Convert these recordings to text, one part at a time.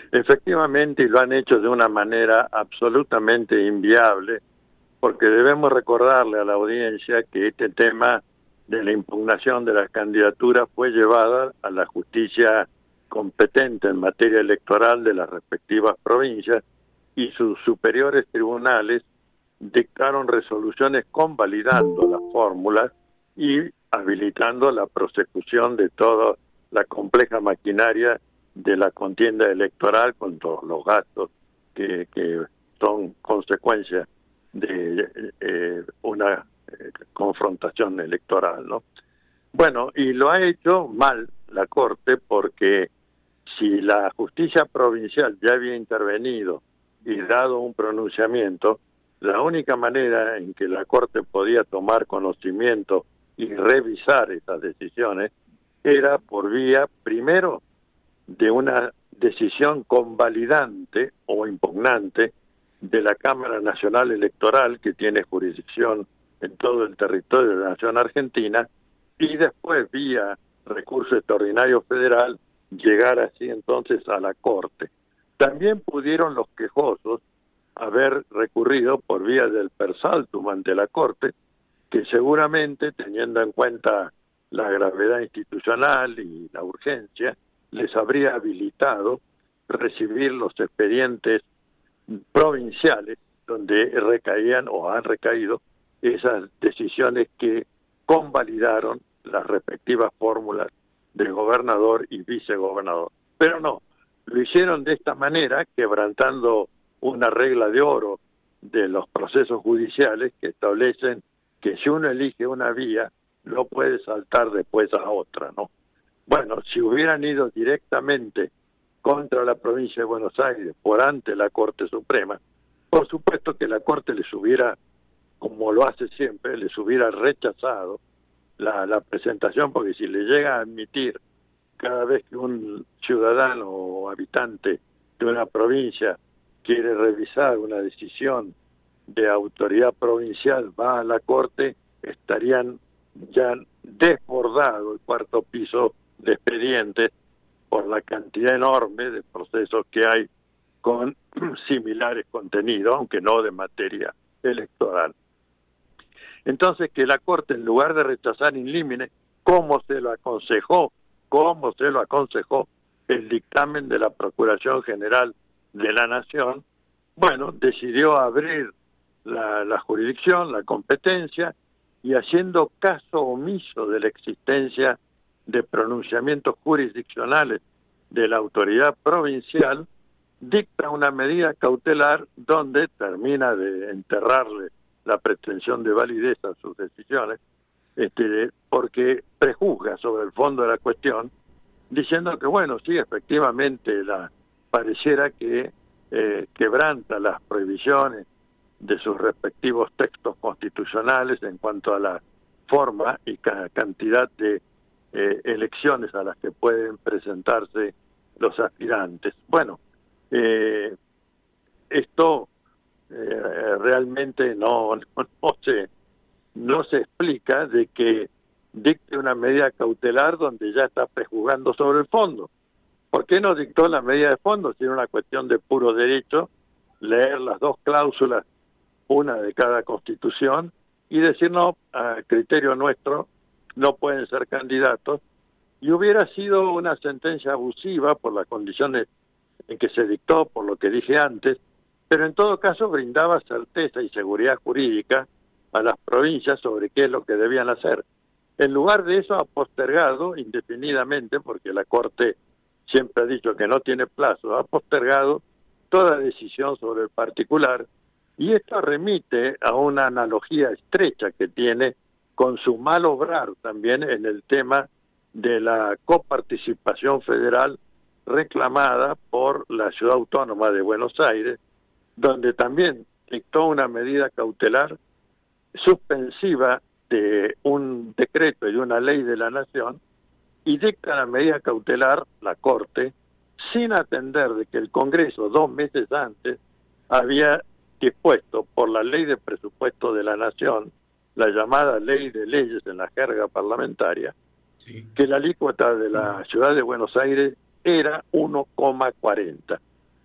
Efectivamente, y lo han hecho de una manera absolutamente inviable, porque debemos recordarle a la audiencia que este tema de la impugnación de las candidaturas fue llevada a la justicia competente en materia electoral de las respectivas provincias y sus superiores tribunales dictaron resoluciones convalidando las fórmulas y habilitando la prosecución de toda la compleja maquinaria de la contienda electoral con todos los gastos que son consecuencia de una confrontación electoral, ¿no? Bueno, y lo ha hecho mal la Corte porque si la justicia provincial ya había intervenido y dado un pronunciamiento, la única manera en que la Corte podía tomar conocimiento y revisar esas decisiones era por vía, primero, de una decisión convalidante o impugnante de la Cámara Nacional Electoral, que tiene jurisdicción en todo el territorio de la Nación Argentina, y después, vía recurso extraordinario federal, llegar así entonces a la Corte. También pudieron los quejosos haber recurrido por vía del per saltum ante la Corte, que seguramente, teniendo en cuenta la gravedad institucional y la urgencia, les habría habilitado recibir los expedientes provinciales donde recaían o han recaído esas decisiones que convalidaron las respectivas fórmulas de gobernador y vicegobernador. Pero no, lo hicieron de esta manera, quebrantando una regla de oro de los procesos judiciales que establecen que si uno elige una vía, no puede saltar después a otra, ¿no? Bueno, si hubieran ido directamente contra la provincia de Buenos Aires por ante la Corte Suprema, por supuesto que la Corte les hubiera, como lo hace siempre, les hubiera rechazado la presentación, porque si le llega a admitir cada vez que un ciudadano o habitante de una provincia quiere revisar una decisión de autoridad provincial, va a la Corte, estarían ya desbordado el cuarto piso de expedientes por la cantidad enorme de procesos que hay con similares contenidos, aunque no de materia electoral. Entonces, que la Corte, en lugar de rechazar in limine, como se lo aconsejó el dictamen de la Procuración General de la Nación, bueno, decidió abrir la jurisdicción, la competencia, y haciendo caso omiso de la existencia de pronunciamientos jurisdiccionales de la autoridad provincial, dicta una medida cautelar donde termina de enterrarle la pretensión de validez a sus decisiones, porque prejuzga sobre el fondo de la cuestión, diciendo que, bueno, sí, efectivamente, pareciera que quebranta las prohibiciones de sus respectivos textos constitucionales en cuanto a la forma y cantidad de elecciones a las que pueden presentarse los aspirantes. Bueno, esto realmente no se explica de que dicte una medida cautelar donde ya está prejuzgando sobre el fondo. ¿Por qué no dictó la medida de fondo si era una cuestión de puro derecho, leer las dos cláusulas, una de cada constitución, y decir no, a criterio nuestro no pueden ser candidatos? Y hubiera sido una sentencia abusiva por las condiciones en que se dictó, por lo que dije antes, pero en todo caso brindaba certeza y seguridad jurídica a las provincias sobre qué es lo que debían hacer. En lugar de eso ha postergado indefinidamente, porque la Corte siempre ha dicho que no tiene plazo, ha postergado toda decisión sobre el particular, y esto remite a una analogía estrecha que tiene con su mal obrar también en el tema de la coparticipación federal reclamada por la Ciudad Autónoma de Buenos Aires, donde también dictó una medida cautelar suspensiva de un decreto y de una ley de la Nación, y dicta la medida cautelar la Corte sin atender de que el Congreso 2 meses antes había dispuesto por la ley de presupuesto de la Nación, la llamada ley de leyes en la jerga parlamentaria, sí, que la alícuota de la Ciudad de Buenos Aires era 1,40.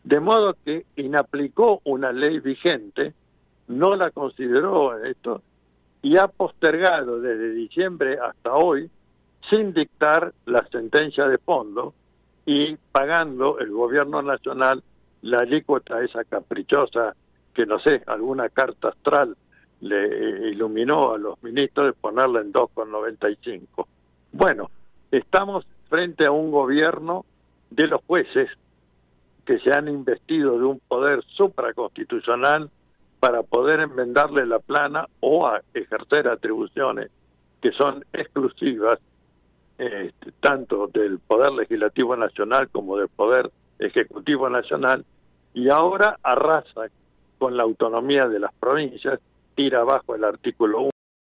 De modo que inaplicó una ley vigente, no la consideró esto, y ha postergado desde diciembre hasta hoy, sin dictar la sentencia de fondo y pagando el gobierno nacional la alícuota esa caprichosa que no sé, alguna carta astral le iluminó a los ministros de ponerla en 2,95. Bueno, estamos frente a un gobierno de los jueces que se han investido de un poder supraconstitucional para poder enmendarle la plana o a ejercer atribuciones que son exclusivas tanto del Poder Legislativo Nacional como del Poder Ejecutivo Nacional, y ahora arrasa con la autonomía de las provincias, tira abajo el artículo 1.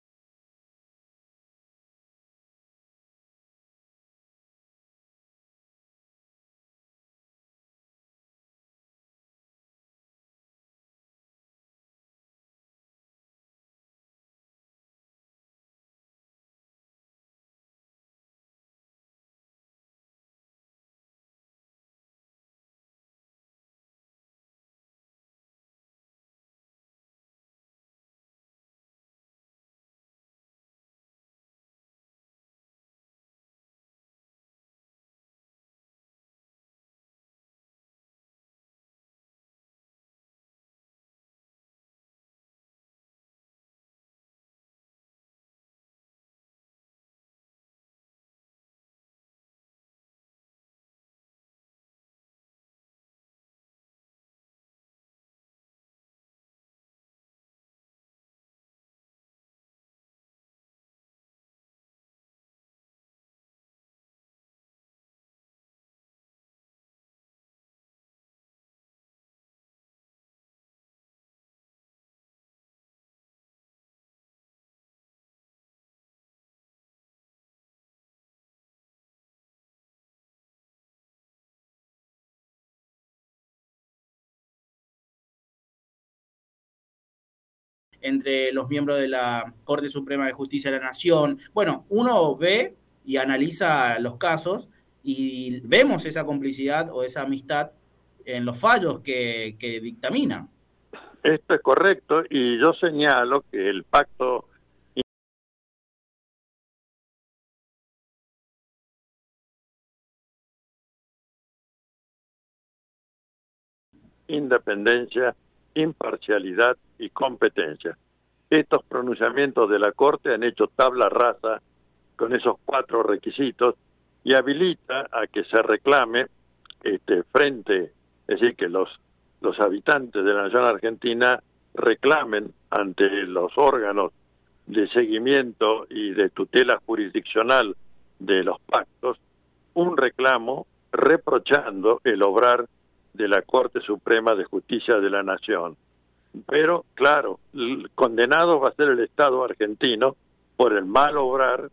Entre los miembros de la Corte Suprema de Justicia de la Nación. Bueno, uno ve y analiza los casos y vemos esa complicidad o esa amistad en los fallos que dictamina. Esto es correcto, y yo señalo que el pacto independencia, imparcialidad y competencia. Estos pronunciamientos de la Corte han hecho tabla rasa con esos 4 requisitos y habilita a que se reclame frente, es decir, que los habitantes de la nación argentina reclamen ante los órganos de seguimiento y de tutela jurisdiccional de los pactos un reclamo reprochando el obrar de la Corte Suprema de Justicia de la Nación. Pero, claro, el condenado va a ser el Estado argentino por el mal obrar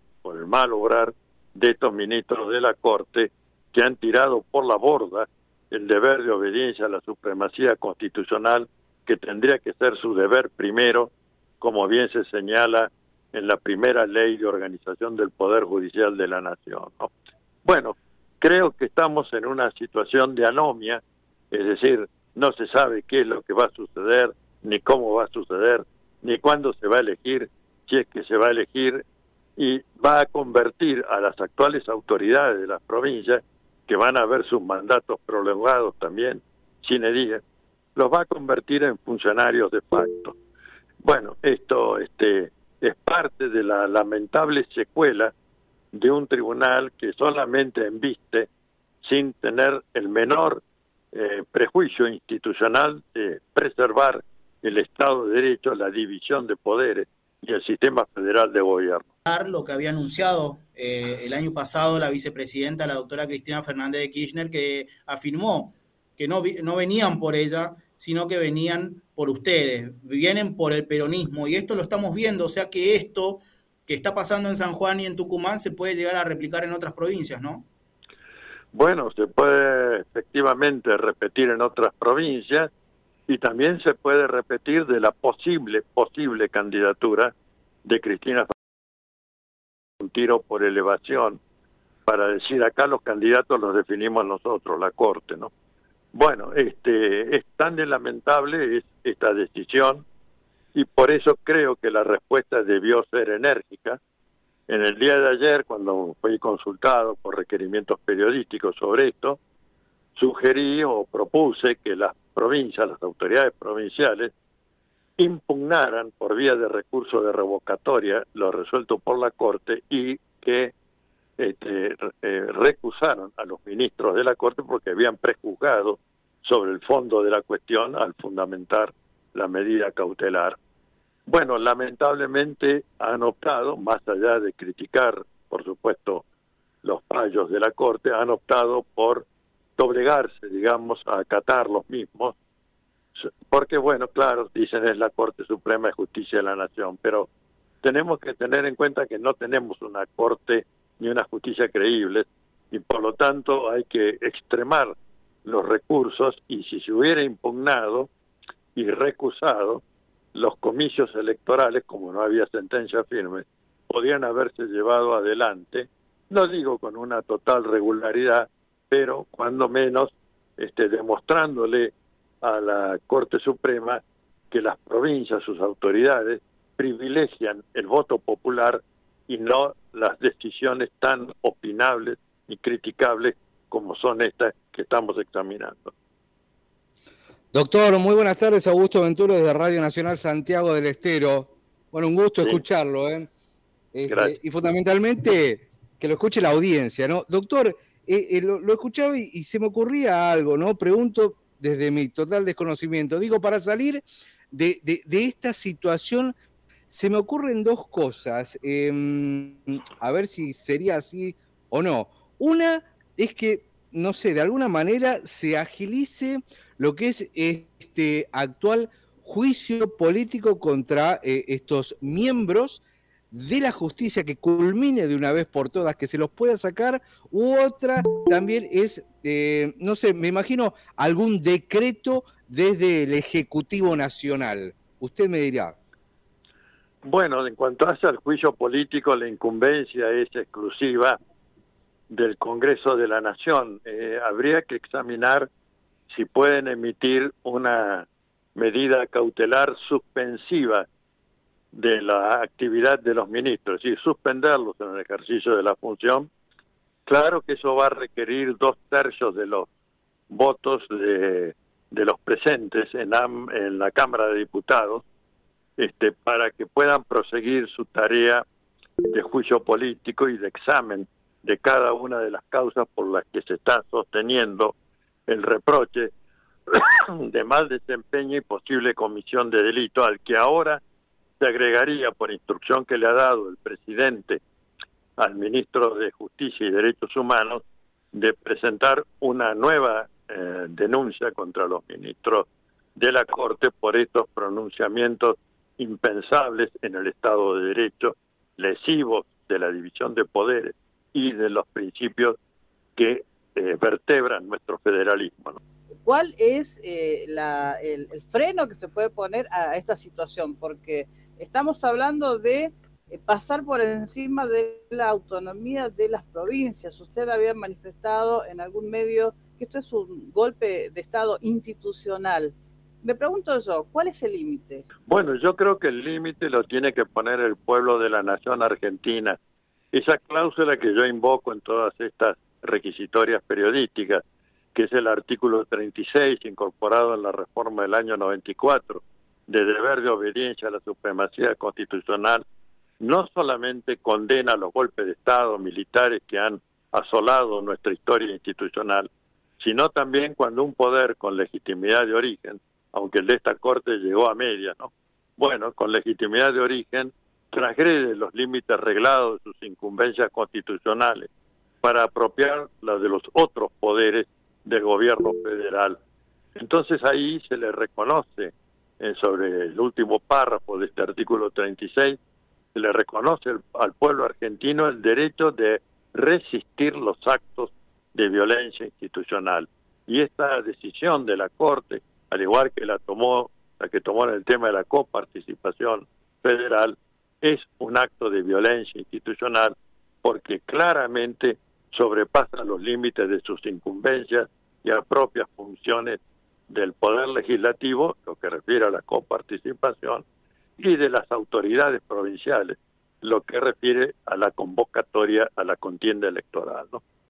de estos ministros de la Corte que han tirado por la borda el deber de obediencia a la supremacía constitucional, que tendría que ser su deber primero, como bien se señala en la primera ley de organización del Poder Judicial de la Nación, ¿no? Bueno, creo que estamos en una situación de anomia, es decir, no se sabe qué es lo que va a suceder, ni cómo va a suceder, ni cuándo se va a elegir, si es que se va a elegir, y va a convertir a las actuales autoridades de las provincias, que van a ver sus mandatos prolongados también, sine die, los va a convertir en funcionarios de facto. Bueno, esto es parte de la lamentable secuela de un tribunal que solamente embiste, sin tener el menor prejuicio institucional, de preservar el Estado de Derecho, la división de poderes y el sistema federal de gobierno. Lo que había anunciado el año pasado la vicepresidenta, la doctora Cristina Fernández de Kirchner, que afirmó que no venían por ella, sino que venían por ustedes, vienen por el peronismo, y esto lo estamos viendo, o sea que esto que está pasando en San Juan y en Tucumán se puede llegar a replicar en otras provincias, ¿no? Bueno, se puede efectivamente repetir en otras provincias, y también se puede repetir de la posible candidatura de Cristina Fernández, un tiro por elevación, para decir acá los candidatos los definimos nosotros, la Corte, ¿no? Bueno, es tan lamentable esta decisión y por eso creo que la respuesta debió ser enérgica. En el día de ayer, cuando fui consultado por requerimientos periodísticos sobre esto, sugerí o propuse que las provincias, las autoridades provinciales, impugnaran por vía de recurso de revocatoria lo resuelto por la Corte y que recusaron a los ministros de la Corte porque habían prejuzgado sobre el fondo de la cuestión al fundamentar la medida cautelar. Bueno, lamentablemente han optado, más allá de criticar, por supuesto, los fallos de la Corte, han optado por doblegarse, digamos, a acatar los mismos, porque, bueno, claro, dicen es la Corte Suprema de Justicia de la Nación, pero tenemos que tener en cuenta que no tenemos una Corte ni una justicia creíble, y por lo tanto hay que extremar los recursos, y si se hubiera impugnado y recusado, los comicios electorales, como no había sentencia firme, podían haberse llevado adelante, no digo con una total regularidad, pero cuando menos demostrándole a la Corte Suprema que las provincias, sus autoridades, privilegian el voto popular y no las decisiones tan opinables y criticables como son estas que estamos examinando. Doctor, muy buenas tardes. Augusto Venturo desde Radio Nacional Santiago del Estero. Bueno, un gusto escucharlo, y fundamentalmente que lo escuche la audiencia, ¿no? Doctor, lo escuchaba y se me ocurría algo, ¿no? Pregunto desde mi total desconocimiento. Digo, para salir de esta situación, se me ocurren dos cosas. A ver si sería así o no. Una es que, no sé, de alguna manera se agilice lo que es este actual juicio político contra estos miembros de la justicia, que culmine de una vez por todas, que se los pueda sacar, u otra también es, no sé, me imagino algún decreto desde el Ejecutivo Nacional. Usted me dirá. Bueno, en cuanto hace al juicio político, la incumbencia es exclusiva del Congreso de la Nación. Habría que examinar si pueden emitir una medida cautelar suspensiva de la actividad de los ministros, es decir, suspenderlos en el ejercicio de la función. Claro que eso va a requerir 2/3 de los votos de los presentes en la Cámara de Diputados, para que puedan proseguir su tarea de juicio político y de examen de cada una de las causas por las que se está sosteniendo el reproche de mal desempeño y posible comisión de delito, al que ahora se agregaría, por instrucción que le ha dado el presidente al ministro de Justicia y Derechos Humanos, de presentar una nueva denuncia contra los ministros de la Corte por estos pronunciamientos impensables en el Estado de Derecho, lesivos de la división de poderes y de los principios que vertebran nuestro federalismo, ¿no? ¿Cuál es el freno que se puede poner a esta situación? Porque estamos hablando de pasar por encima de la autonomía de las provincias. Usted había manifestado en algún medio que esto es un golpe de Estado institucional. Me pregunto yo, ¿cuál es el límite? Bueno, yo creo que el límite lo tiene que poner el pueblo de la nación argentina. Esa cláusula que yo invoco en todas estas requisitorias periodísticas, que es el artículo 36, incorporado en la reforma del año 94, de deber de obediencia a la supremacía constitucional, no solamente condena los golpes de Estado militares que han asolado nuestra historia institucional, sino también cuando un poder con legitimidad de origen, aunque el de esta Corte llegó a media, ¿no? Bueno, con legitimidad de origen, transgrede los límites reglados de sus incumbencias constitucionales para apropiar la de los otros poderes del gobierno federal. Entonces ahí se le reconoce, sobre el último párrafo de este artículo 36, se le reconoce al pueblo argentino el derecho de resistir los actos de violencia institucional. Y esta decisión de la Corte, al igual que la que tomó en el tema de la coparticipación federal, es un acto de violencia institucional porque claramente sobrepasa los límites de sus incumbencias y a propias funciones del Poder Legislativo, lo que refiere a la coparticipación, y de las autoridades provinciales, lo que refiere a la convocatoria a la contienda electoral, ¿no?